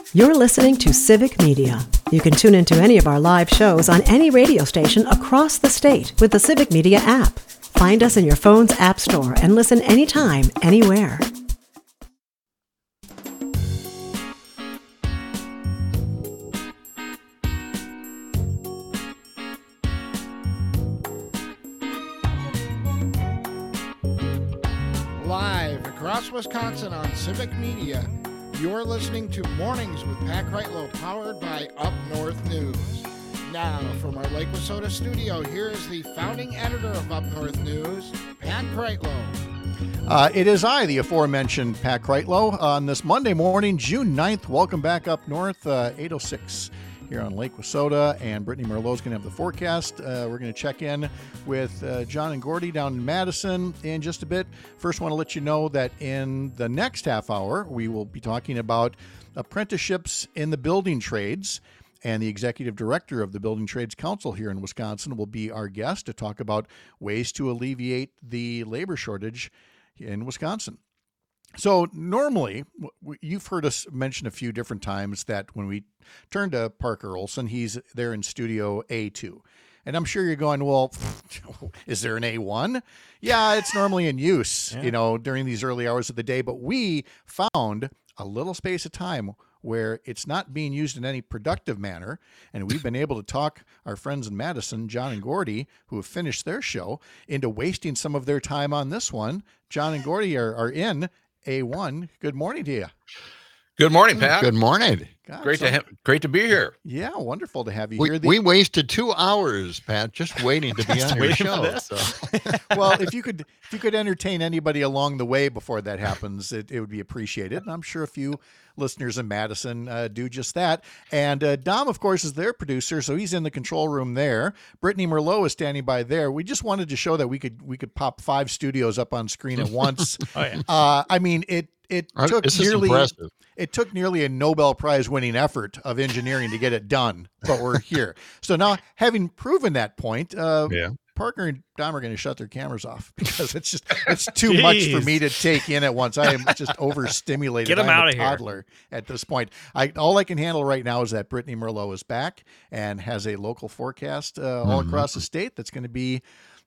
You're listening to Civic Media. You can tune into any of our live shows on any radio station across the state with the Civic Media app. Find us in your phone's app store and listen anytime, anywhere. Live across Wisconsin on Civic Media, you're listening to Mornings with Pat Kreitlow, powered by Up North News. Now, from our Lake Wissota studio, here is the founding editor of Up North News, Pat Kreitlow. It is I, the aforementioned Pat Kreitlow, on this Monday morning, June 9th. Welcome back up north, 8:06 here on Lake Wissota, and Brittany Merlot is going to have the forecast. We're going to check in with John and Gordy down in Madison in just a bit. First, want to let you know that in the next half hour, we will be talking about apprenticeships in the building trades, and the executive director of the Building Trades Council here in Wisconsin will be our guest to talk about ways to alleviate the labor shortage in Wisconsin. So normally, you've heard us mention a few different times that when we turn to Parker Olson, he's there in Studio A2. And I'm sure you're going, well, is there an A1? Yeah, it's normally in use, during these early hours of the day. But we found a little space of time where it's not being used in any productive manner. And we've been able to talk our friends in Madison, John and Gordy, who have finished their show, into wasting some of their time on this one. John and Gordy are in A1. Good morning to you. Good morning, Pat. Good morning. God, Great to be here. Yeah, wonderful to have you here. We wasted 2 hours, Pat, just waiting to be on your show. So. Well, if you could entertain anybody along the way before that happens, it would be appreciated. And I'm sure a few listeners in Madison do just that. And Dom, of course, is their producer, so he's in the control room there. Brittany Merlot is standing by there. We just wanted to show that we could pop 5 studios up on screen at once. Oh, yeah. I mean, it took nearly a Nobel Prize winning effort of engineering to get it done, but we're here. So now, having proven that point, Parker and Dom are going to shut their cameras off because it's too much for me to take in at once. I am just overstimulated. Get them out of here. Toddler at this point. All I can handle right now is that Brittany Merlot is back and has a local forecast all across the state that's going to be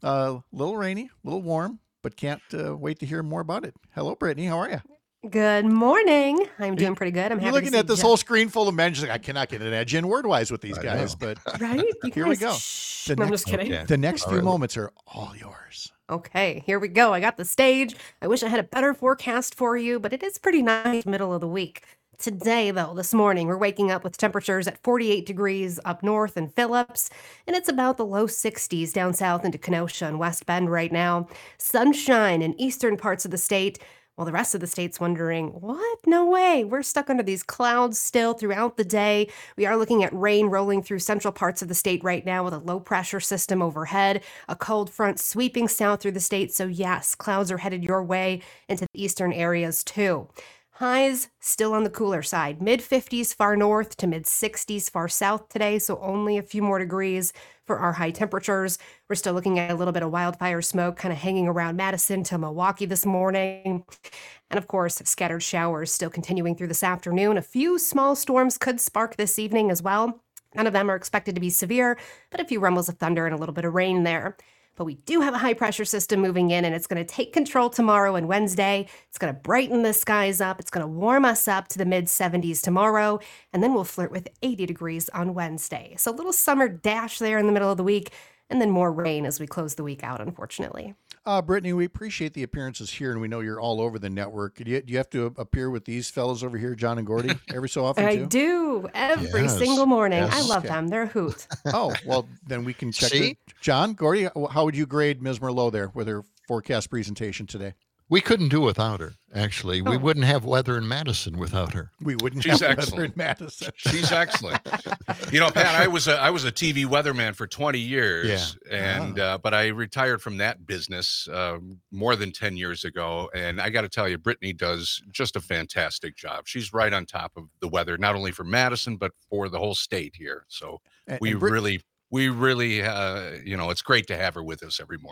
a little rainy, a little warm, but can't wait to hear more about it. Hello, Brittany. How are you? Good morning. I'm doing pretty good. I'm happy. You're looking at this whole screen full of men. Just like, I cannot get an edge in word-wise with these guys, but right? Here we go. I'm just kidding. Okay. The next few moments are all yours. Okay, here we go. I got the stage. I wish I had a better forecast for you, but it is pretty nice middle of the week. Today, though, this morning, we're waking up with temperatures at 48 degrees up north in Phillips, and it's about the low 60s down south into Kenosha and West Bend right now. Sunshine in eastern parts of the state. Well, the rest of the state's wondering, what? No way. We're stuck under these clouds still throughout the day. We are looking at rain rolling through central parts of the state right now with a low pressure system overhead, a cold front sweeping south through the state. So yes, clouds are headed your way into the eastern areas too. Highs still on the cooler side, mid-50s far north to mid-60s far south today, so only a few more degrees for our high temperatures. We're still looking at a little bit of wildfire smoke kind of hanging around Madison to Milwaukee this morning. And of course, scattered showers still continuing through this afternoon. A few small storms could spark this evening as well. None of them are expected to be severe, but a few rumbles of thunder and a little bit of rain there. But we do have a high pressure system moving in, and it's going to take control tomorrow and Wednesday. It's going to brighten the skies up. It's going to warm us up to the mid-70s tomorrow, and then we'll flirt with 80 degrees on Wednesday. So a little summer dash there in the middle of the week, and then more rain as we close the week out, unfortunately. Brittany, we appreciate the appearances here, and we know you're all over the network. Do you have to appear with these fellows over here, John and Gordy, every so often, too? I do, every single morning. Yes. I love them. They're a hoot. Oh, well, then we can check. See? John, Gordy, how would you grade Ms. Merlot there with her forecast presentation today? We couldn't do without her, actually. We wouldn't have weather in Madison without her. We wouldn't She's have excellent. weather in Madison. She's excellent. Pat, I was a TV weatherman for 20 years, and but I retired from that business more than 10 years ago. And I got to tell you, Brittany does just a fantastic job. She's right on top of the weather, not only for Madison but for the whole state here. So we really, it's great to have her with us every morning.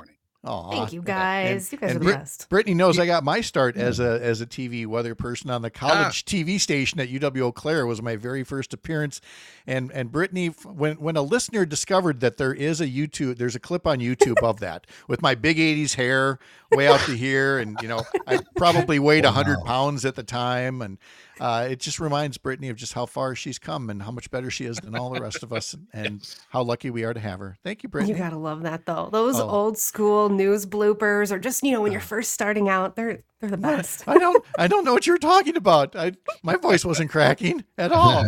Aw. Thank you, guys. You guys are the best. Brittany knows I got my start as a TV weather person on the college TV station at UW Eau Claire. Was my very first appearance. And Brittany, when a listener discovered that there's a clip on YouTube of that with my big 80s hair way out to here. And, I probably weighed 100 pounds at the time. And it just reminds Brittany of just how far she's come and how much better she is than all the rest of us and how lucky we are to have her. Thank you, Brittany. You gotta love that though. Those old school news bloopers, or just when you're first starting out, they're the best. I don't know what you're talking about. My voice wasn't cracking at all.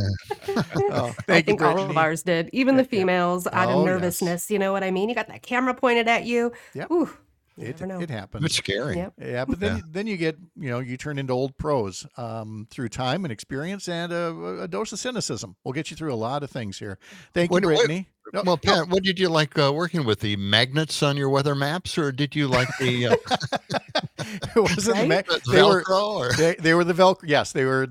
I think all of ours did. Even the females out of nervousness. Yes. You know what I mean? You got that camera pointed at you. Yep. Ooh, it happens. It's scary. Yep. Yeah, but then you get, you turn into old pros through time and experience and a dose of cynicism. We'll get you through a lot of things here. Thank you, Brittany. Well, Pat, what did you like working with? The magnets on your weather maps, or did you like the? It wasn't right? the Velcro. They were the Velcro. Yes, they were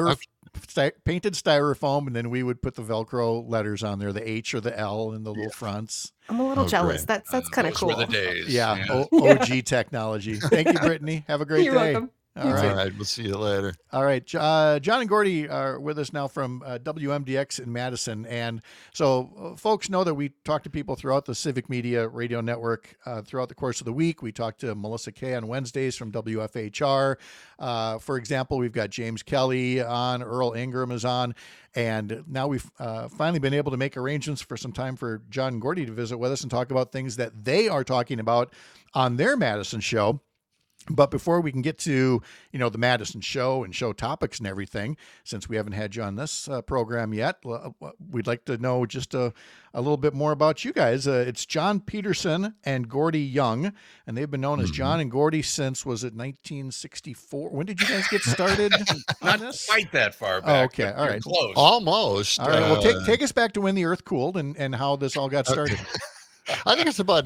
painted styrofoam, and then we would put the Velcro letters on there, the H or the L in the little fronts. I'm a little jealous. Great. That's kind of cool. Those were the days. Yeah. OG technology. Thank you, Brittany. Have a great You're day. welcome. All right. We'll see you later. All right. John and Gordy are with us now from WMDX in Madison. And so folks know that we talk to people throughout the Civic Media Radio Network throughout the course of the week. We talk to Melissa Kay on Wednesdays from WFHR. For example, we've got James Kelly on, Earl Ingram is on. And now we've finally been able to make arrangements for some time for John and Gordy to visit with us and talk about things that they are talking about on their Madison show. But before we can get to, the Madison show and show topics and everything, since we haven't had you on this program yet, we'd like to know just a little bit more about you guys. It's John Peterson and Gordy Young, and they've been known as John and Gordy since, was it 1964? When did you guys get started on this? Not quite that far back. Oh, okay, all right. Close. Almost. All right, well, take us back to when the earth cooled and how this all got started. I think it's about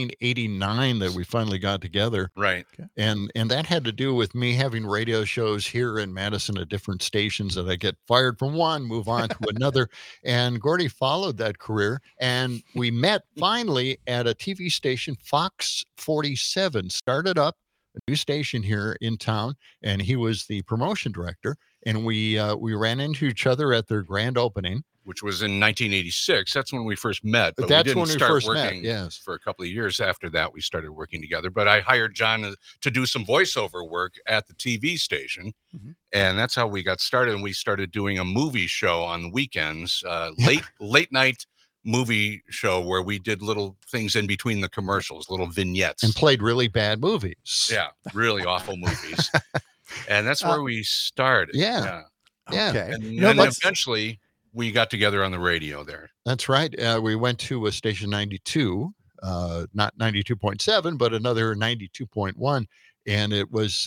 1989 that we finally got together. Right. Okay. And that had to do with me having radio shows here in Madison at different stations that I get fired from one, move on to another. And Gordy followed that career. And we met finally at a TV station, Fox 47, started up a new station here in town. And he was the promotion director. And we ran into each other at their grand opening, which was in 1986. That's when we first met. But that's we didn't when we start first working met, yes. For a couple of years after that. We started working together. But I hired John to do some voiceover work at the TV station. Mm-hmm. And that's how we got started. And we started doing a movie show on the weekends, late night movie show where we did little things in between the commercials, little vignettes. And played really bad movies. Yeah, really awful movies. And that's where we started. Yeah. Okay. And then eventually we got together on the radio there. That's right. We went to a station 92, not 92.7, but another 92.1. And it was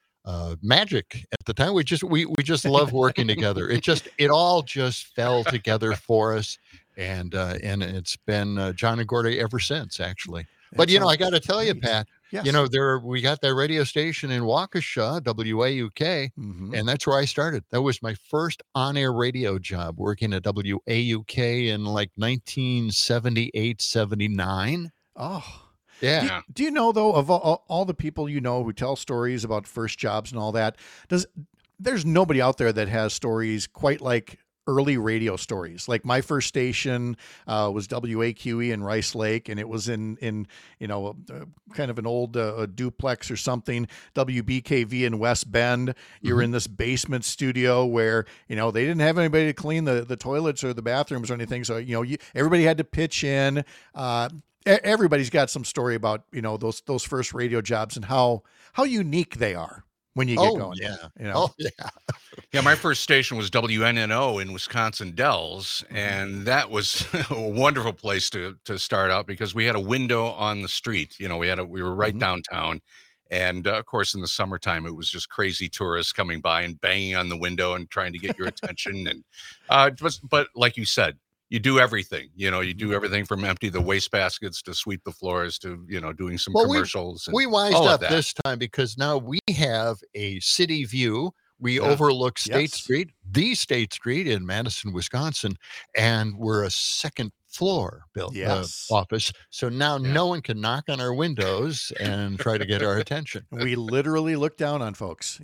magic at the time. We just love working together. It all just fell together for us. And it's been John and Gordy ever since, actually. But, I got to tell you, Pat, yes. We got that radio station in Waukesha, WAUK, and that's where I started. That was my first on-air radio job, working at WAUK in like 1978, 79. Oh, yeah. Do you know, though, of all the people who tell stories about first jobs and all that, there's nobody out there that has stories quite like early radio stories. Like my first station was WAQE in Rice Lake, and it was in kind of an old duplex or something. WBKV in West Bend. You're in this basement studio where they didn't have anybody to clean the toilets or the bathrooms or anything. So everybody had to pitch in. Everybody's got some story about those first radio jobs and how unique they are when you get going. Yeah. Oh, yeah. Yeah, my first station was WNNO in Wisconsin Dells, and that was a wonderful place to start out because we had a window on the street. We were right downtown, and of course in the summertime it was just crazy tourists coming by and banging on the window and trying to get your attention. And but like you said, you do everything. You do everything from empty the wastebaskets to sweep the floors to doing some commercials. We wised up this time because now we have a city view. We overlook State Street, the State Street in Madison, Wisconsin, and we're a second floor office. So now no one can knock on our windows and try to get our attention. We literally look down on folks,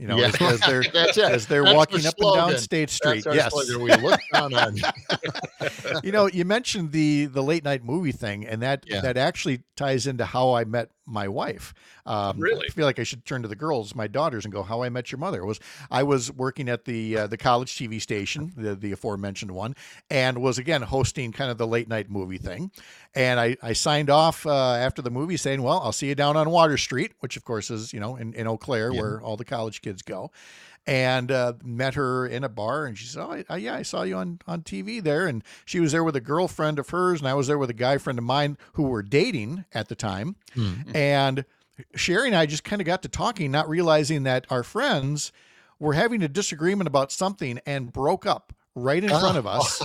as they're walking up and down State Street. That's our slogan. We look down on you. You mentioned the late night movie thing, and that actually ties into how I met my wife. Really? I feel like I should turn to the girls, my daughters, and go, how I met your mother. I was working at the college TV station, the aforementioned one, and was again hosting kind of the late night movie thing. And I signed off after the movie saying, well, I'll see you down on Water Street, which of course is, in Eau Claire, where all the college kids go. And met her in a bar, and she said, oh, I saw you on TV there. And she was there with a girlfriend of hers, and I was there with a guy friend of mine who were dating at the time. Mm-hmm. And Sherry and I just kind of got to talking, not realizing that our friends were having a disagreement about something and broke up right in front of us.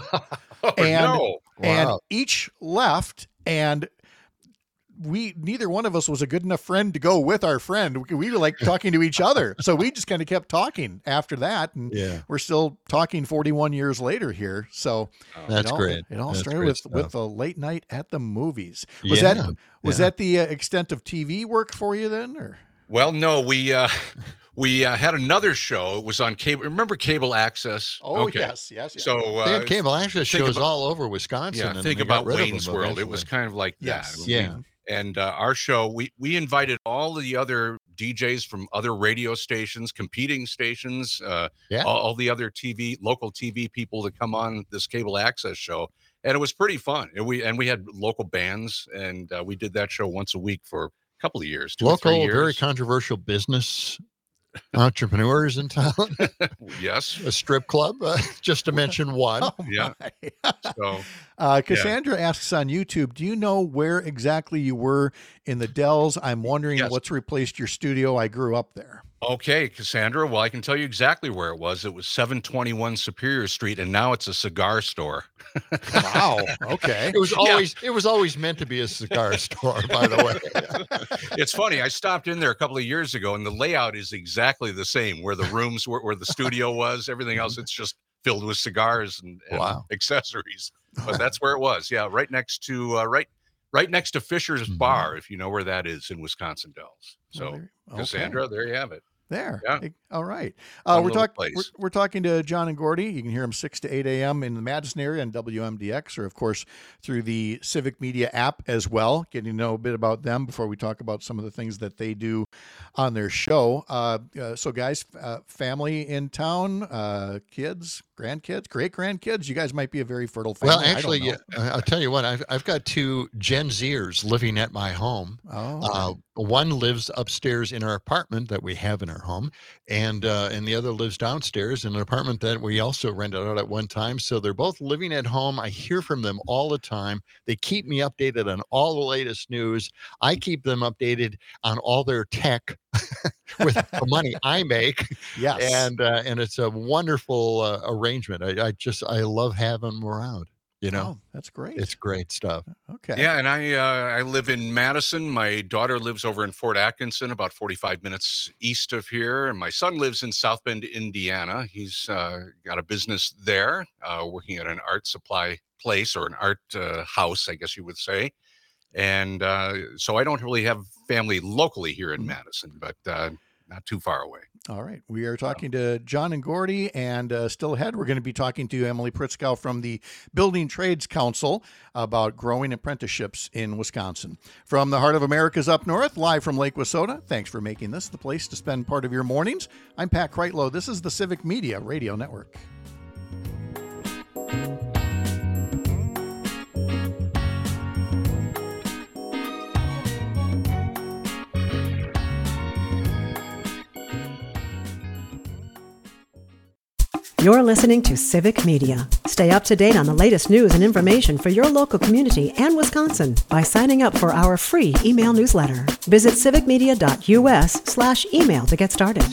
And each left, and neither one of us was a good enough friend to go with our friend. We were like talking to each other. So we just kind of kept talking after that. And we're still talking 41 years later here. So that's great. It all started with the late night at the movies. Was that the extent of TV work for you then? Or? Well, no, we had another show. It was on cable. Remember Cable Access? Oh, okay. Yes. So they had Cable Access shows all over Wisconsin. Yeah, think about Wayne's World. It was kind of like that. Yeah. And our show, we invited all the other DJs from other radio stations, competing stations, all the other local TV people to come on this Cable Access show. And it was pretty fun. And we had local bands, and we did that show once a week for a couple of years. Local, very controversial business entrepreneurs in town. Yes. A strip club, just to mention one. So Cassandra asks on YouTube, do you know where exactly you were in the Dells? I'm wondering what's replaced your studio. I grew up there. Okay, Cassandra. Well, I can tell you exactly where it was. It was 721 Superior Street, and now it's a cigar store. Wow. Okay. It was always meant to be a cigar store, by the way. It's funny. I stopped in there a couple of years ago, and the layout is exactly the same. Where the rooms where the studio was, everything else, it's just filled with cigars and accessories. But that's where it was. Yeah, right next to right next to Fisher's Bar, if you know where that is in Wisconsin Dells. So, Cassandra, there you have it. There. Yeah. All right. We're talking to John and Gordy. You can hear them 6 to 8 a.m. in the Madison area on WMDX, or of course through the Civic Media app as well. Getting to know a bit about them before we talk about some of the things that they do on their show. So guys, family in town, kids, grandkids, great-grandkids. You guys might be a very fertile family. Well, actually, I'll tell you what. I've got two Gen Zers living at my home. One lives upstairs in our apartment that we have in our home, and the other lives downstairs in an apartment that we also rented out at one time. So they're both living at home. I hear from them all the time. They keep me updated on all the latest news. I keep them updated on all their tech with the money I make. Yes. And it's a wonderful arrangement. I love having them around. That's great. It's great stuff. Okay. Yeah, and I live in Madison. My daughter lives over in Fort Atkinson, about 45 minutes east of here. And my son lives in South Bend, Indiana. He's got a business there, working at an art supply place, or an art house, I guess you would say. And so I don't really have family locally here in Madison, but not too far away. All right. We are talking to John and Gordy, and still ahead, we're going to be talking to Emily Pritzkow from the Building Trades Council about growing apprenticeships in Wisconsin. From the heart of America's up north, live from Lake Wissota, thanks for making this the place to spend part of your mornings. I'm Pat Kreitlow. This is the Civic Media Radio Network. You're listening to Civic Media. Stay up to date on the latest news and information for your local community and Wisconsin by signing up for our free email newsletter. Visit civicmedia.us/email to get started.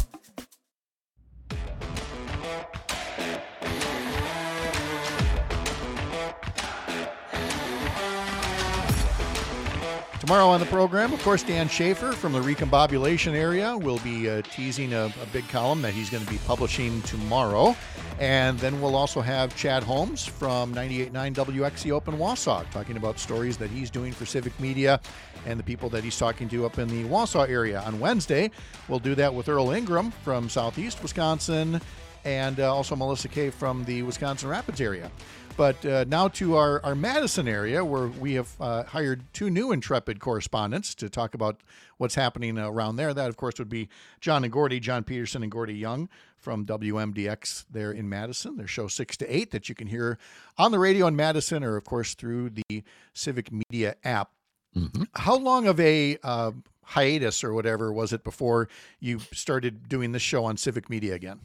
Tomorrow on the program, of course, Dan Schaefer from the Recombobulation area will be teasing a big column that he's going to be publishing tomorrow. And then we'll also have Chad Holmes from 98.9 WXC Open Wausau talking about stories that he's doing for Civic Media and the people that he's talking to up in the Wausau area. On Wednesday, we'll do that with Earl Ingram from Southeast Wisconsin and also Melissa Kay from the Wisconsin Rapids area. But now to our Madison area, where we have hired two new intrepid correspondents to talk about what's happening around there. That, of course, would be John and Gordy, John Peterson and Gordy Young from WMDX there in Madison. Their show 6 to 8 that you can hear on the radio in Madison or, of course, through the Civic Media app. Mm-hmm. How long of a hiatus or whatever was it before you started doing this show on Civic Media again?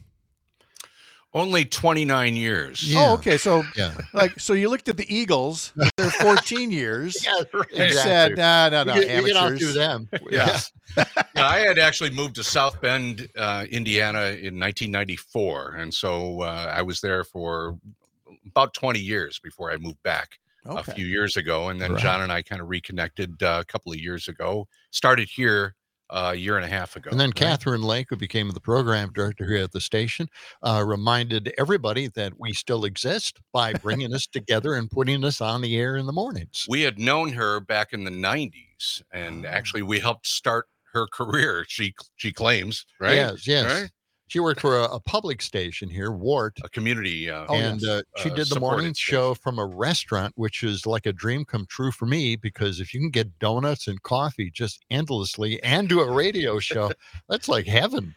Only 29 years. Yeah. Oh, okay. So, so you looked at the Eagles, they're 14 years, and said, no, amateurs. We can outdo them. Yeah. I had actually moved to South Bend, Indiana in 1994. And so I was there for about 20 years before I moved back a few years ago. And then John and I kind of reconnected a couple of years ago, started here a year and a half ago. And then Catherine Lake, who became the program director here at the station, reminded everybody that we still exist by bringing us together and putting us on the air in the mornings. We had known her back in the 90s, and actually we helped start her career, she claims, right? Yes. Right? She worked for a public station here, WORT. A community. She did the morning show from a restaurant, which is like a dream come true for me, because if you can get donuts and coffee just endlessly and do a radio show, that's like heaven.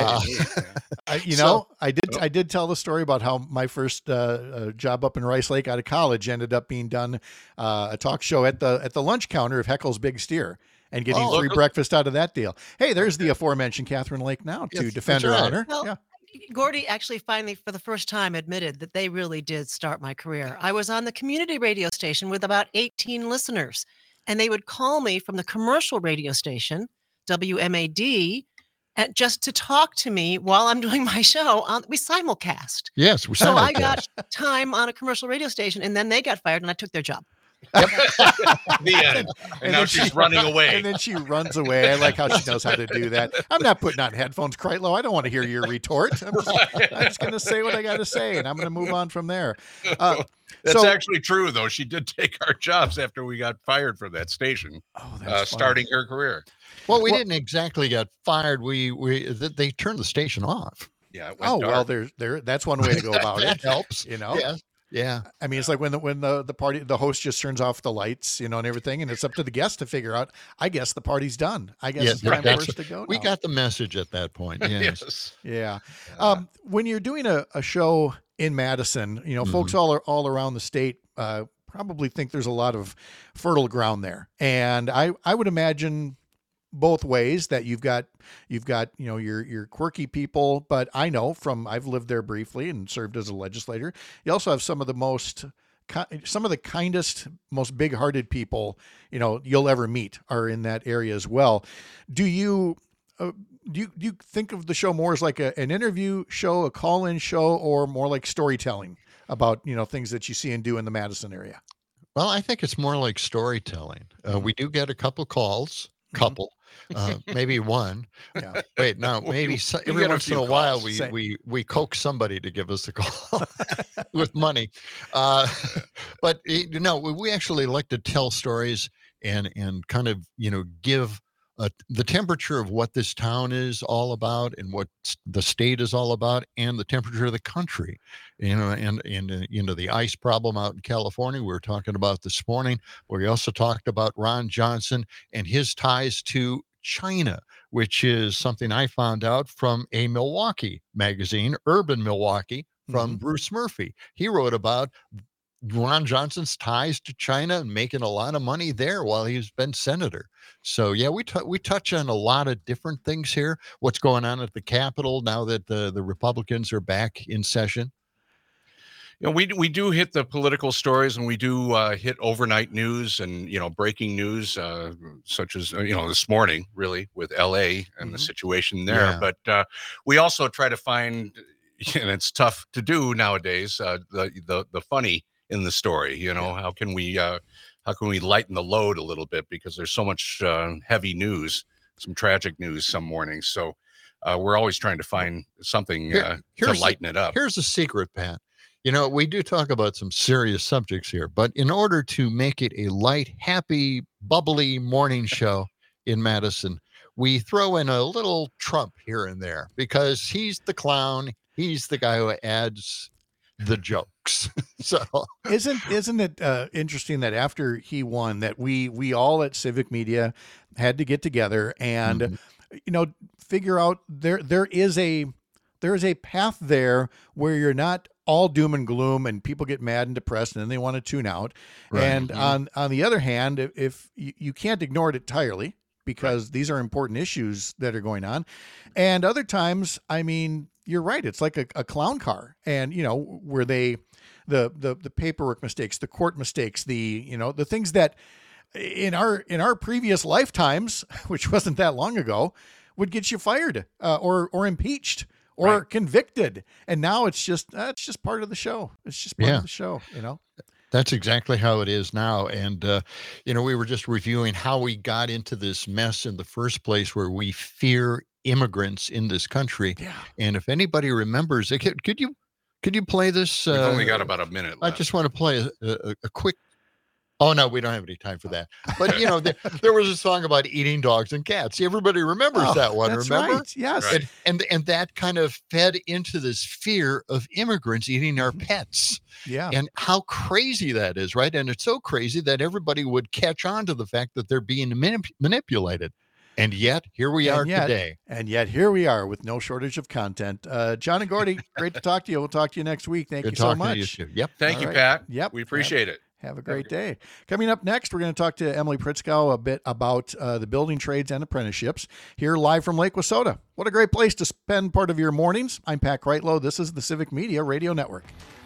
I did tell the story about how my first job up in Rice Lake out of college ended up being done a talk show at the lunch counter of Heckle's Big Steer. And getting free breakfast out of that deal. Hey, there's the aforementioned Catherine Lake now to defend her honor. Well, Gordy actually finally, for the first time, admitted that they really did start my career. I was on the community radio station with about 18 listeners, and they would call me from the commercial radio station, WMAD, just to talk to me while I'm doing my show. We simulcast. Yes, we simulcast. So I got time on a commercial radio station, and then they got fired, and I took their job. Yep. The end. And now she's running away. And then she runs away. I like how she knows how to do that. I'm not putting on headphones, Kreitlow. I don't want to hear your retort. I'm just going to say what I got to say, and I'm going to move on from there. That's actually true, though. She did take our jobs after we got fired from that station, starting her career. Well, we didn't exactly get fired. They turned the station off. Yeah. It went dark. Well, that's one way to go about that it. Helps, Yeah. I mean, it's like when the host just turns off the lights, and everything, and it's up to the guest to figure out, I guess the party's done. I guess it's time for us to go now. We got the message at that point. Yes. Yeah. When you're doing a show in Madison, folks all around the state probably think there's a lot of fertile ground there. And I would imagine both ways that you've got your quirky people, but I know I've lived there briefly and served as a legislator. You also have some of the kindest, most big-hearted people you'll ever meet are in that area as well. Do you think of the show more as like an interview show, a call-in show, or more like storytelling about things that you see and do in the Madison area? Well, I think it's more like storytelling. We do get a couple calls. Maybe one. Yeah. Wait, no, maybe every once in a while we coax somebody to give us a call with money. But we actually like to tell stories and kind of give the temperature of what this town is all about and what the state is all about, and the temperature of the country, and the ice problem out in California we were talking about this morning. We also talked about Ron Johnson and his ties to China, which is something I found out from a Milwaukee magazine, Urban Milwaukee, from Bruce Murphy. He wrote about Ron Johnson's ties to China and making a lot of money there while he's been senator. So yeah, we touch on a lot of different things here. What's going on at the Capitol now that the Republicans are back in session? We do hit the political stories, and we do hit overnight news and breaking news, such as this morning, really, with LA and the situation there. Yeah. But we also try to find, and it's tough to do nowadays, the funny in the story. How can we lighten the load a little bit, because there's so much heavy news, some tragic news some mornings. So we're always trying to find something to lighten it up. Here's a secret, Pat. We do talk about some serious subjects here, but in order to make it a light, happy, bubbly morning show in Madison, we throw in a little Trump here and there because he's the clown. He's the guy who adds the jokes. So isn't it interesting that after he won, that we all at Civic Media had to get together and figure out there is a path there where you're not all doom and gloom and people get mad and depressed and then they want to tune out. Right. And on the other hand, if you can't ignore it entirely, because these are important issues that are going on. And other times, I mean, you're right. It's like a clown car, and where the paperwork mistakes, the court mistakes, the things that in our previous lifetimes, which wasn't that long ago, would get you fired or impeached or convicted. And now it's just part of the show. It's just part of the show, That's exactly how it is now. And, we were just reviewing how we got into this mess in the first place where we fear immigrants in this country. Yeah. And if anybody remembers, could you play this? We've only got about a minute left. I just want to play a quick. Oh, no, we don't have any time for that. But, there was a song about eating dogs and cats. Everybody remembers that one, that's remember? Right. Yes. Right. And that kind of fed into this fear of immigrants eating our pets. Yeah. And how crazy that is, right? And it's so crazy that everybody would catch on to the fact that they're being manipulated. And yet, here we are today. And yet, here we are with no shortage of content. John and Gordy, great to talk to you. We'll talk to you next week. Thank you so much. Yep. Thank you, Pat. Yep. We appreciate it. Have a great day. Coming up next, we're going to talk to Emily Pritzkow a bit about the building trades and apprenticeships here live from Lake Wissota. What a great place to spend part of your mornings. I'm Pat Kreitlow. This is the Civic Media Radio Network.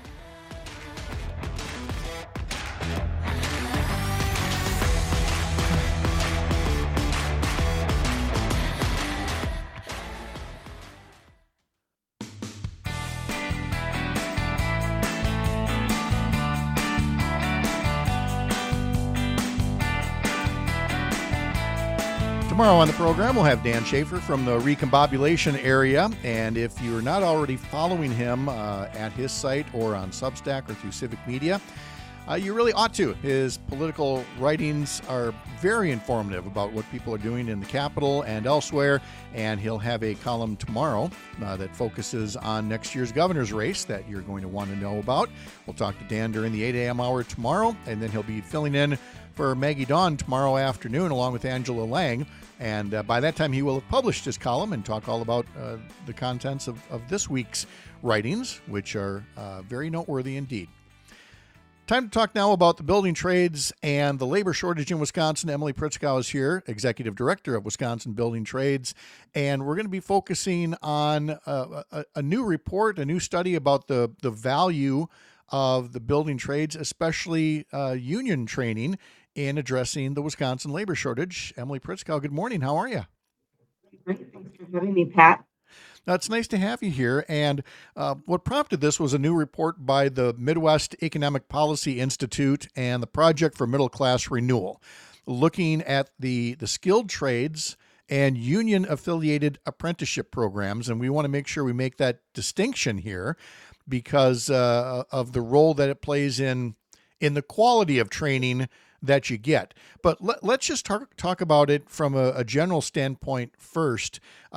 Tomorrow on the program, we'll have Dan Schaefer from the Recombobulation area. And if you're not already following him at his site or on Substack or through Civic Media, you really ought to. His political writings are very informative about what people are doing in the Capitol and elsewhere. And he'll have a column tomorrow that focuses on next year's governor's race that you're going to want to know about. We'll talk to Dan during the 8 a.m. hour tomorrow, and then he'll be filling in for Maggie Dawn tomorrow afternoon along with Angela Lang. And by that time, he will have published his column and talk all about the contents of this week's writings, which are very noteworthy indeed. Time to talk now about the building trades and the labor shortage in Wisconsin. Emily Pritzkow is here, Executive Director of Wisconsin Building Trades. And we're going to be focusing on a new report, a new study about the value of the building trades, especially union training, in addressing the Wisconsin labor shortage. Emily Pritzkow, good morning. How are you? Great. Thanks for having me, Pat. It's nice to have you here. And what prompted this was a new report by the Midwest Economic Policy Institute and the Project for Middle Class Renewal, looking at the skilled trades and union-affiliated apprenticeship programs. And we want to make sure we make that distinction here because of the role that it plays in the quality of training that you get. But let's just talk about it from a general standpoint first.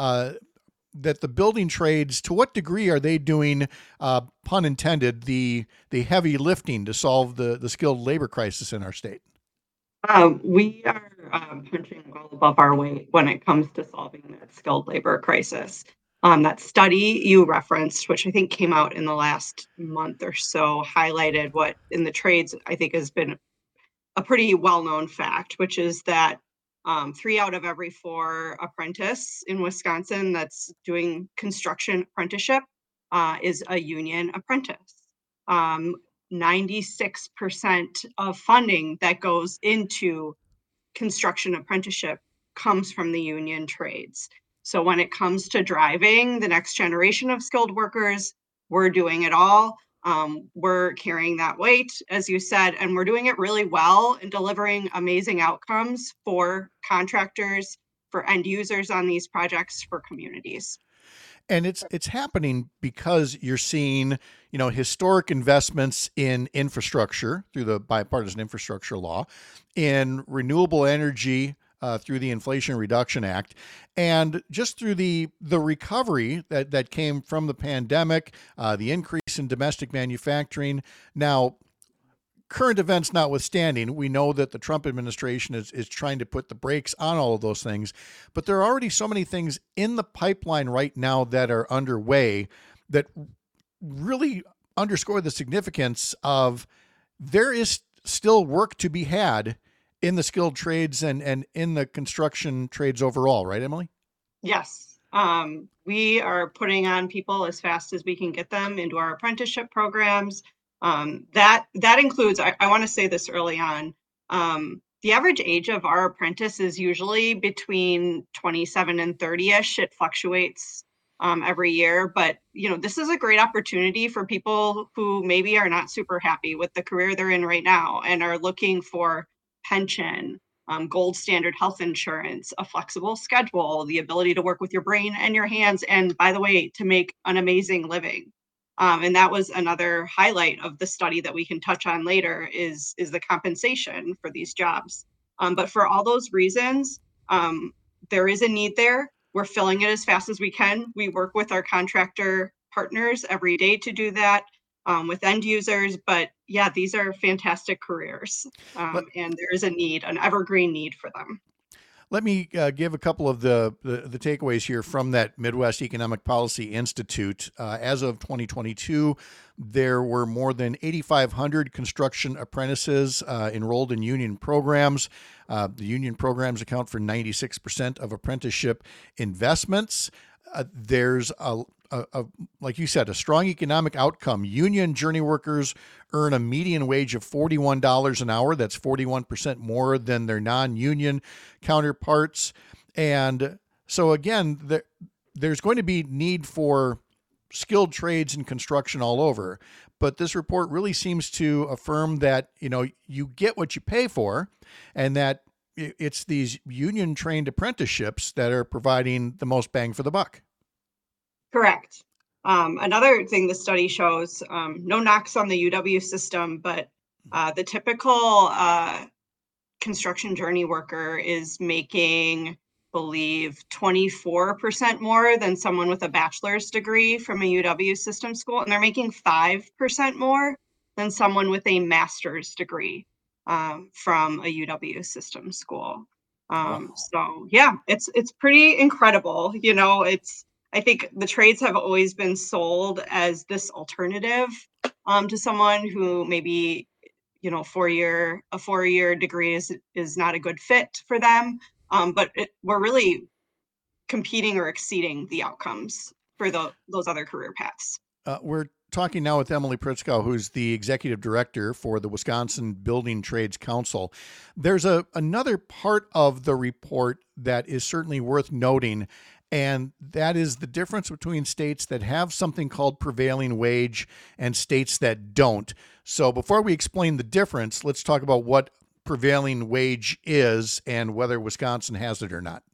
That the building trades, to what degree are they doing, pun intended, the heavy lifting to solve the skilled labor crisis in our state? We are punching well above our weight when it comes to solving that skilled labor crisis. That study you referenced, which I think came out in the last month or so, highlighted what in the trades I think has been a pretty well-known fact, which is that 3 out of every 4 apprentice in Wisconsin that's doing construction apprenticeship is a union apprentice. 96% of funding that goes into construction apprenticeship comes from the union trades. So when it comes to driving the next generation of skilled workers, we're doing it all. We're carrying that weight, as you said, and we're doing it really well and delivering amazing outcomes for contractors, for end users on these projects, for communities. And it's happening because you're seeing, historic investments in infrastructure through the bipartisan infrastructure law, in renewable energy through the Inflation Reduction Act, and just through the recovery that came from the pandemic, the increase in domestic manufacturing. Now, current events notwithstanding, we know that the Trump administration is trying to put the brakes on all of those things, but there are already so many things in the pipeline right now that are underway that really underscore the significance of there is still work to be had in the skilled trades and in the construction trades overall, right, Emily? Yes. We are putting on people as fast as we can get them into our apprenticeship programs. That includes, I want to say this early on, the average age of our apprentice is usually between 27 and 30-ish. It fluctuates every year, but this is a great opportunity for people who maybe are not super happy with the career they're in right now and are looking for pension, gold standard health insurance, a flexible schedule, the ability to work with your brain and your hands, and by the way, to make an amazing living. And that was another highlight of the study that we can touch on later is the compensation for these jobs. But for all those reasons, there is a need there. We're filling it as fast as we can. We work with our contractor partners every day to do that, with end users. But yeah, these are fantastic careers, and there is a need, an evergreen need for them. Let me give a couple of the takeaways here from that Midwest Economic Policy Institute. As of 2022, there were more than 8,500 construction apprentices enrolled in union programs. The union programs account for 96% of apprenticeship investments. There's like you said, a strong economic outcome. Union journey workers earn a median wage of $41 an hour. That's 41% more than their non-union counterparts. And so again, there's going to be need for skilled trades and construction all over. But this report really seems to affirm that, you get what you pay for, and that it's these union trained apprenticeships that are providing the most bang for the buck. Correct. Another thing the study shows, no knocks on the UW system, but the typical construction journey worker is making, believe, 24% more than someone with a bachelor's degree from a UW system school, and they're making 5% more than someone with a master's degree from a UW system school. Wow. So yeah, it's pretty incredible. I think the trades have always been sold as this alternative to someone who maybe, a four-year degree is not a good fit for them. But we're really competing or exceeding the outcomes for those other career paths. We're talking now with Emily Pritzkow, who's the executive director for the Wisconsin Building Trades Council. There's another part of the report that is certainly worth noting, and that is the difference between states that have something called prevailing wage and states that don't. So before we explain the difference, let's talk about what prevailing wage is and whether Wisconsin has it or not.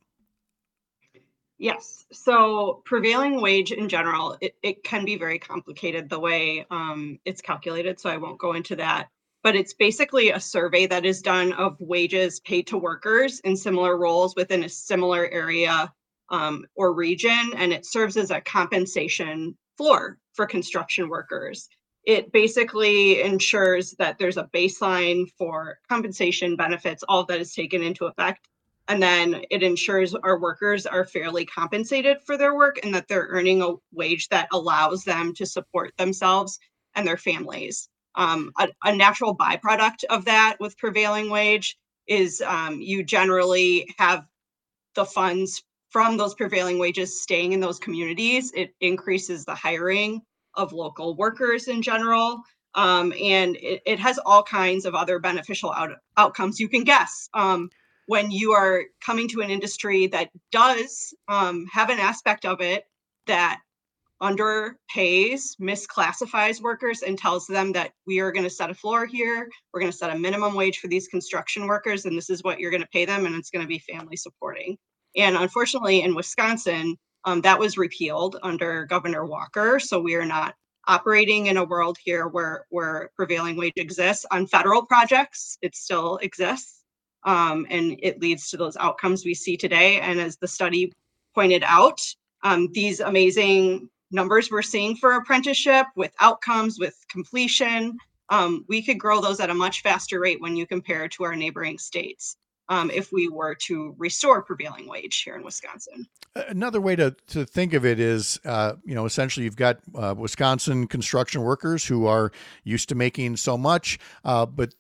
Yes. So prevailing wage in general, it can be very complicated the way it's calculated. So I won't go into that. But it's basically a survey that is done of wages paid to workers in similar roles within a similar area or region, and it serves as a compensation floor for construction workers. It basically ensures that there's a baseline for compensation, benefits, all of that is taken into effect. And then it ensures our workers are fairly compensated for their work and that they're earning a wage that allows them to support themselves and their families. A natural byproduct of that with prevailing wage is you generally have the funds from those prevailing wages staying in those communities. It increases the hiring of local workers in general. And it has all kinds of other beneficial outcomes you can guess. When you are coming to an industry that does have an aspect of it that underpays, misclassifies workers, and tells them that we are going to set a floor here, we're going to set a minimum wage for these construction workers, and this is what you're going to pay them, and it's going to be family supporting. And unfortunately, in Wisconsin, That was repealed under Governor Walker. So we are not operating in a world here where prevailing wage exists. On federal projects, it still exists. And it leads to those outcomes we see today. And as the study pointed out, these amazing numbers we're seeing for apprenticeship with outcomes, with completion, we could grow those at a much faster rate when you compare to our neighboring states. If we were to restore prevailing wage here in Wisconsin. Another way to think of it is, essentially you've got Wisconsin construction workers who are used to making so much, but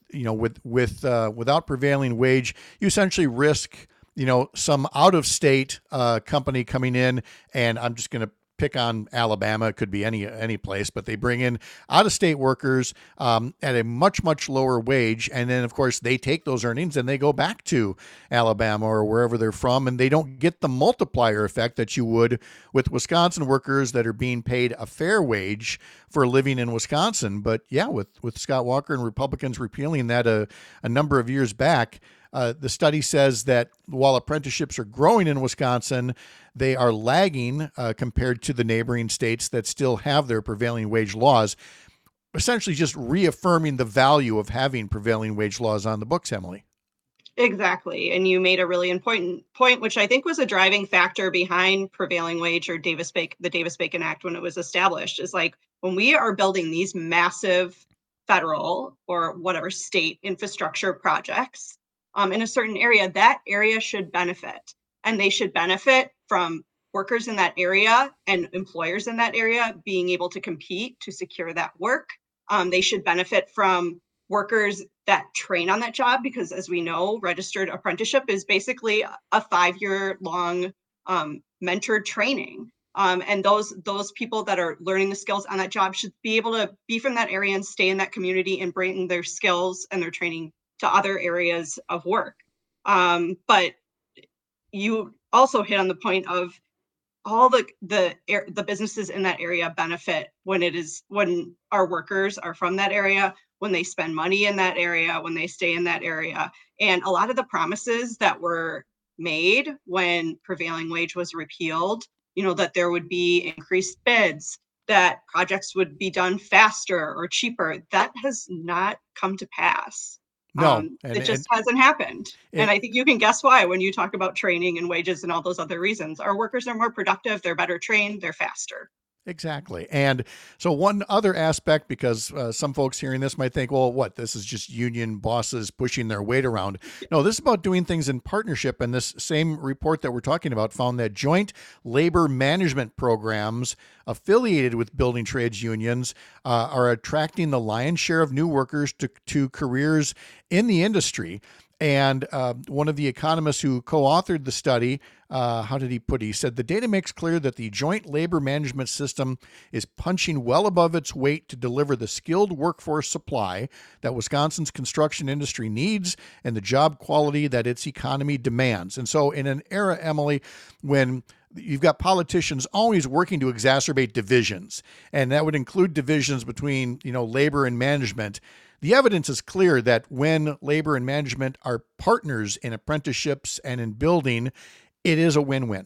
without prevailing wage, you essentially risk, some out of state company coming in, and I'm just going to pick on Alabama. It could be any place, but they bring in out-of-state workers at a much, much lower wage. And then, of course, they take those earnings and they go back to Alabama or wherever they're from, and they don't get the multiplier effect that you would with Wisconsin workers that are being paid a fair wage for living in Wisconsin. But yeah, with Scott Walker and Republicans repealing that a number of years back, the study says that while apprenticeships are growing in Wisconsin, they are lagging compared to the neighboring states that still have their prevailing wage laws, essentially just reaffirming the value of having prevailing wage laws on the books, Emily. Exactly. And you made a really important point, which I think was a driving factor behind prevailing wage or the Davis-Bacon Act when it was established, is like when we are building these massive federal or whatever state infrastructure projects, in a certain area, that area should benefit. And they should benefit from workers in that area and employers in that area being able to compete to secure that work. They should benefit from workers that train on that job, because as we know, registered apprenticeship is basically a 5-year long mentored training. And those people that are learning the skills on that job should be able to be from that area and stay in that community and bring their skills and their training to other areas of work. But you also hit on the point of all the businesses in that area benefit when our workers are from that area, when they spend money in that area, when they stay in that area. And a lot of the promises that were made when prevailing wage was repealed, that there would be increased bids, that projects would be done faster or cheaper, that has not come to pass. No, it just hasn't happened. And I think you can guess why when you talk about training and wages and all those other reasons. Our workers are more productive, they're better trained, they're faster. Exactly. And so one other aspect, because some folks hearing this might think, well, this is just union bosses pushing their weight around. No, this is about doing things in partnership. And this same report that we're talking about found that joint labor management programs affiliated with building trades unions are attracting the lion's share of new workers to careers in the industry. And one of the economists who co-authored the study, how did he put it? He said, the data makes clear that the joint labor management system is punching well above its weight to deliver the skilled workforce supply that Wisconsin's construction industry needs and the job quality that its economy demands. And so in an era, Emily, when you've got politicians always working to exacerbate divisions, and that would include divisions between, labor and management, the evidence is clear that when labor and management are partners in apprenticeships and in building, it is a win-win.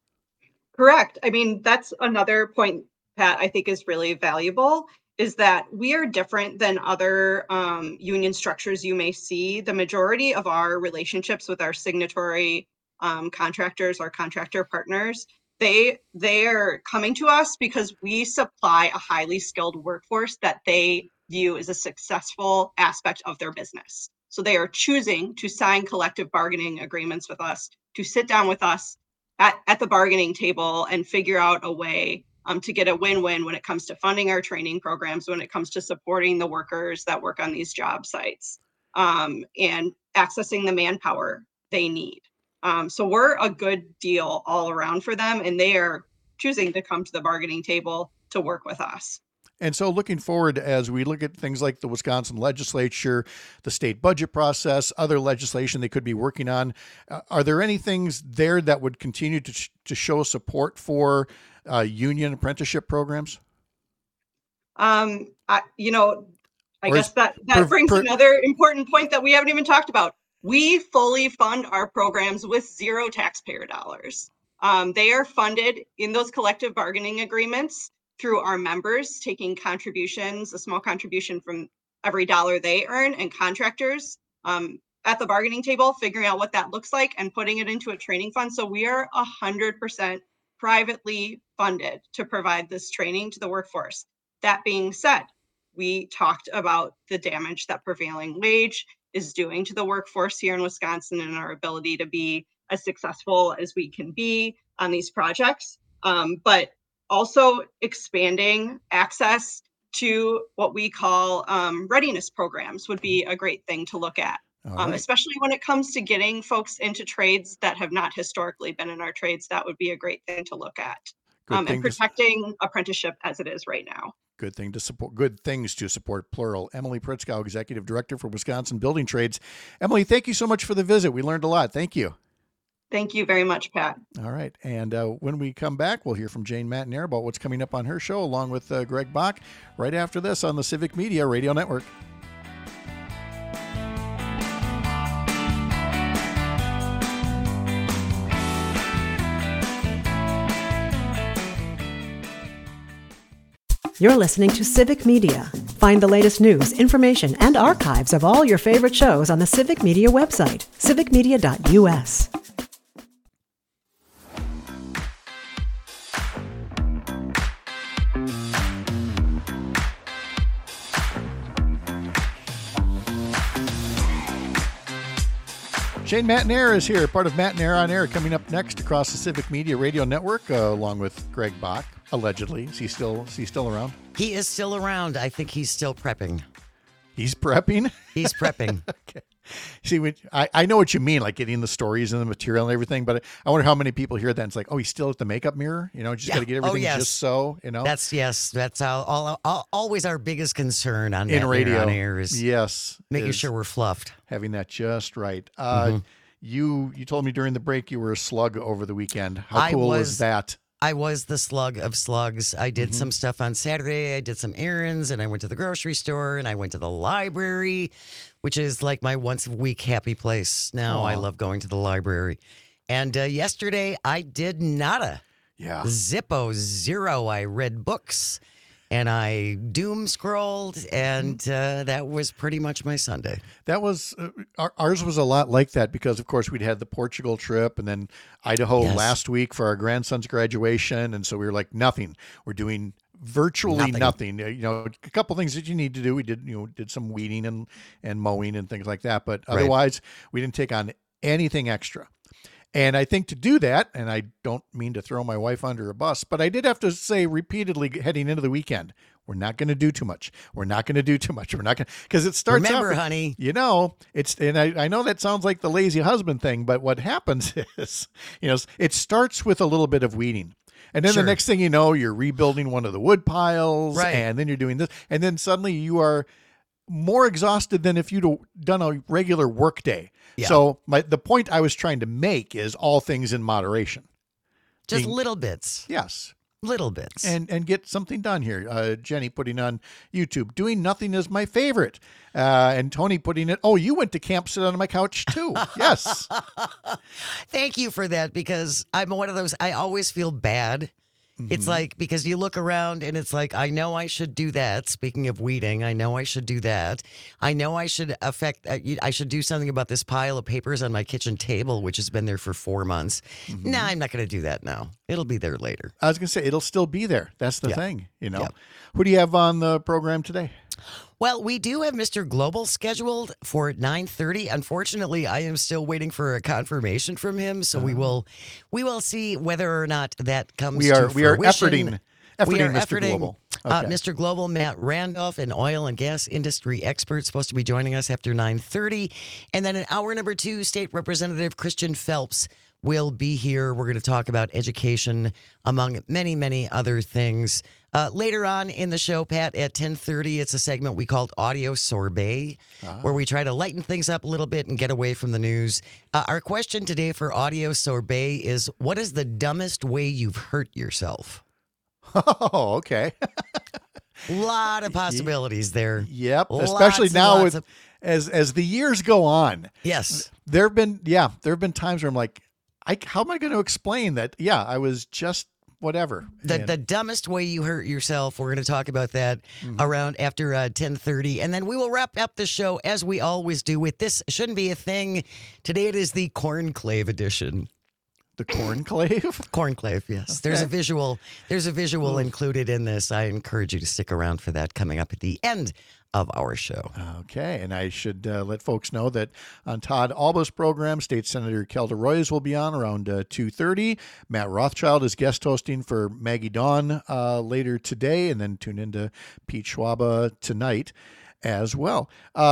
Correct. I mean, that's another point, Pat, I think is really valuable, is that we are different than other union structures you may see. The majority of our relationships with our signatory contractors, our contractor partners, they are coming to us because we supply a highly skilled workforce that they view as a successful aspect of their business. So they are choosing to sign collective bargaining agreements with us, to sit down with us at the bargaining table and figure out a way to get a win-win when it comes to funding our training programs, when it comes to supporting the workers that work on these job sites, and accessing the manpower they need. So we're a good deal all around for them, and they are choosing to come to the bargaining table to work with us. And so looking forward, as we look at things like the Wisconsin legislature, the state budget process, other legislation they could be working on, are there any things there that would continue to show support for union apprenticeship programs? I guess that brings another important point that we haven't even talked about. We fully fund our programs with zero taxpayer dollars. They are funded in those collective bargaining agreements through our members taking contributions, a small contribution from every dollar they earn, and contractors at the bargaining table, figuring out what that looks like and putting it into a training fund. So we are 100% privately funded to provide this training to the workforce. That being said, we talked about the damage that prevailing wage is doing to the workforce here in Wisconsin and our ability to be as successful as we can be on these projects, but also expanding access to what we call readiness programs would be a great thing to look at, especially when it comes to getting folks into trades that have not historically been in our trades. That would be a great thing to look at, and protecting apprenticeship as it is right now. Good things to support, plural. Emily Pritzkow, Executive Director for Wisconsin Building Trades. Emily, thank you so much for the visit. We learned a lot. Thank you. Thank you very much, Pat. All right. And when we come back, we'll hear from Jane Matnair about what's coming up on her show, along with Greg Bach, right after this on the Civic Media Radio Network. You're listening to Civic Media. Find the latest news, information, and archives of all your favorite shows on the Civic Media website, civicmedia.us. Jane Matnair is here, part of Matnair on Air, coming up next across the Civic Media Radio Network, along with Greg Bach, allegedly. Is he still around? He is still around. I think he's still prepping. He's prepping? He's prepping. Okay. See, I know what you mean, like getting the stories and the material and everything, but I wonder how many people hear that and it's like, oh, he's still at the makeup mirror? Just got to get everything just so, That's always our biggest concern on in radio on air is making sure we're fluffed. Having that just right. You told me during the break you were a slug over the weekend. How cool was that? I was the slug of slugs. I did some stuff on Saturday. I did some errands, and I went to the grocery store, and I went to the library, which is like my once-a-week happy place. Now I love going to the library. And yesterday, I did nada. Yeah. Zippo, zero. I read books, and I doom scrolled, and that was pretty much my Sunday. That was ours was a lot like that because, of course, we'd had the Portugal trip and then Idaho last week for our grandson's graduation, and so we were like, nothing. We're doing virtually nothing. A couple things that you need to do. We did some weeding and mowing and things like that, but otherwise, we didn't take on anything extra. And I think to do that, and I don't mean to throw my wife under a bus, but I did have to say repeatedly heading into the weekend, we're not going to do too much. We're not going to do too much. We're not going to, because it starts Remember, off, honey. And I know that sounds like the lazy husband thing, but what happens is, it starts with a little bit of weeding. And then the next thing you know, you're rebuilding one of the wood piles, and then you're doing this. And then suddenly you are more exhausted than if you'd done a regular work day. Yeah. So the point I was trying to make is all things in moderation. Just little bits. Yes. Little bits. And get something done here. Jenny putting on YouTube, doing nothing is my favorite. And Tony putting it, you went to camp, sit on my couch too. Yes. Thank you for that, because I'm one of those, I always feel bad. It's like, because you look around and it's like, I know I should do that. Speaking of weeding, I know I should do that. I know I should I should do something about this pile of papers on my kitchen table, which has been there for 4 months. Nah, I'm not going to do that now. It'll be there later. I was going to say, it'll still be there. That's the thing, Who do you have on the program today? Well, we do have Mr. Global scheduled for 9:30. Unfortunately, I am still waiting for a confirmation from him, so we will see whether or not that comes to fruition. We are efforting Mr. Global. Okay. Mr. Global, Matt Randolph, an oil and gas industry expert, supposed to be joining us after 9:30. And then in hour number 2, State Representative Christian Phelps will be here. We're going to talk about education, among many, many other things. Later on in the show, Pat, at 10:30, it's a segment we called Audio Sorbet, where we try to lighten things up a little bit and get away from the news. Our question today for Audio Sorbet is, what is the dumbest way you've hurt yourself? Oh, okay. A lot of possibilities there. Yep, especially now as the years go on. Yes. There have been times where I'm like, how am I going to explain that? Yeah, I was just whatever. The dumbest way you hurt yourself. We're going to talk about that around after 10:30. And then we will wrap up the show as we always do with This Shouldn't Be a Thing. Today it is the Cornclave edition. The Cornclave? Cornclave, yes. There's a visual included in this. I encourage you to stick around for that coming up at the end of our show. Okay, and I should let folks know that on Todd Alba's program, State Senator Kelda Roys will be on around 2:30. Matt Rothschild is guest hosting for Maggie Dawn later today, and then tune into Pete Schwaba tonight as well.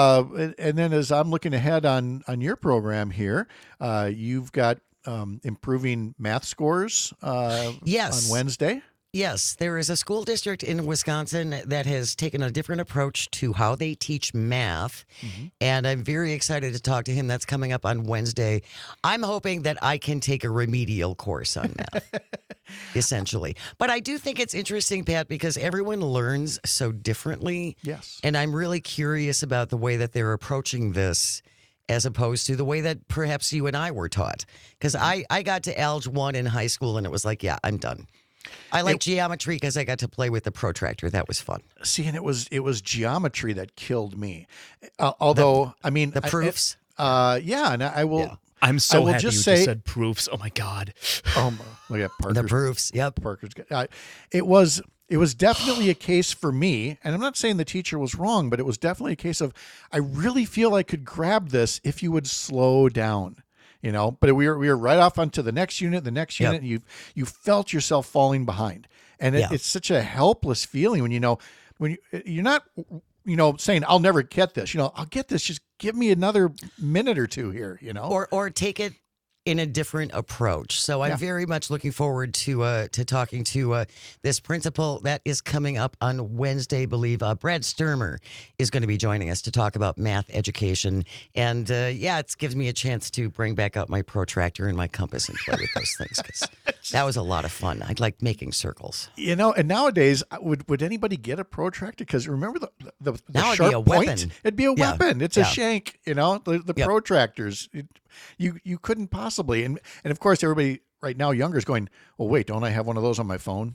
And then as I'm looking ahead on your program here, you've got improving math scores yes. on Wednesday. Yes, there is a school district in Wisconsin that has taken a different approach to how they teach math, and I'm very excited to talk to him. That's coming up on Wednesday. I'm hoping that I can take a remedial course on math, essentially. But I do think it's interesting, Pat, because everyone learns so differently. Yes. And I'm really curious about the way that they're approaching this as opposed to the way that perhaps you and I were taught. Because I got to Alg 1 in high school, and it was like, yeah, I'm done. I like geometry because I got to play with the protractor. That was fun. See, and it was geometry that killed me. Although, the proofs. Yeah, and I will. Yeah. I'm so happy just you say, just said proofs. Oh my God. Look at Parker's, the proofs. Yep. Parker's. It was definitely a case for me, and I'm not saying the teacher was wrong, but it was definitely a case of I really feel I could grab this if you would slow down. But we were right off onto the next unit, and you felt yourself falling behind, and it's such a helpless feeling when you're not saying I'll never get this. I'll get this. Just give me another minute or two here. Or take it in a different approach. So I'm very much looking forward to talking to this principal. That is coming up on Wednesday, I believe. Brad Sturmer is going to be joining us to talk about math education. And it gives me a chance to bring back out my protractor and my compass and play with those things. 'Cause that was a lot of fun. I like making circles. And nowadays, would anybody get a protractor? Because remember the now sharp it'd be a point? weapon. It'd be a weapon. It's a shank. The protractors. You couldn't possibly. And of course, everybody right now younger is going, well, wait, don't I have one of those on my phone?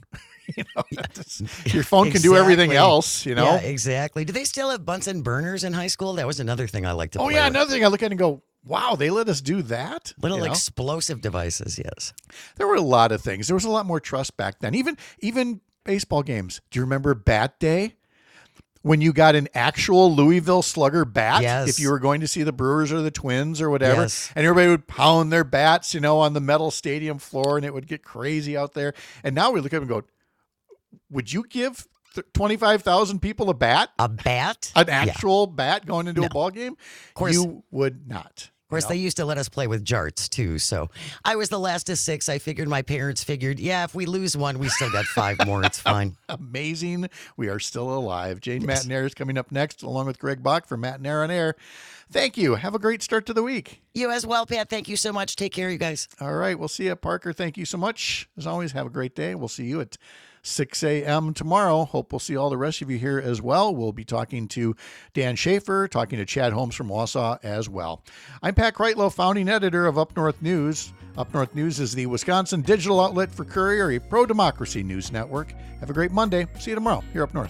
Your phone can do everything else. Yeah, exactly. Do they still have Bunsen burners in high school? That was another thing I liked to play with. Another thing I look at and go, wow, they let us do that? Little explosive devices, yes. There were a lot of things. There was a lot more trust back then. Even baseball games. Do you remember Bat Day? When you got an actual Louisville Slugger bat, if you were going to see the Brewers or the Twins or whatever, and everybody would pound their bats, on the metal stadium floor, and it would get crazy out there. And now we look at them and go, would you give 25,000 people a bat? A bat? An actual bat going into a ball game? Of course, you would not. Of course, they used to let us play with jarts, too. So I was the last of 6. I figured my parents figured, if we lose one, we still got 5 more. It's fine. Amazing. We are still alive. Jane Matanair is coming up next, along with Greg Bach from Matanair on Air. Thank you. Have a great start to the week. You as well, Pat. Thank you so much. Take care, you guys. All right. We'll see you, Parker. Thank you so much. As always, have a great day. We'll see you at 6 a.m. tomorrow. Hope we'll see all the rest of you here as well. We'll be talking to Dan Schaefer, talking to Chad Holmes from Wausau as well. I'm Pat Kreitlow, founding editor of Up North News. Up North News is the Wisconsin digital outlet for Courier, a pro-democracy news network. Have a great Monday. See you tomorrow here up north.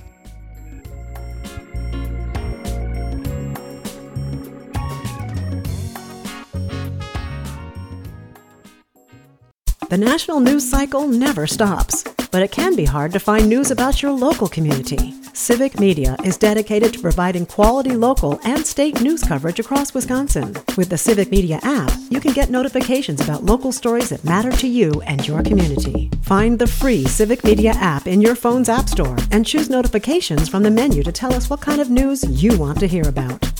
The national news cycle never stops, but it can be hard to find news about your local community. Civic Media is dedicated to providing quality local and state news coverage across Wisconsin. With the Civic Media app, you can get notifications about local stories that matter to you and your community. Find the free Civic Media app in your phone's app store and choose notifications from the menu to tell us what kind of news you want to hear about.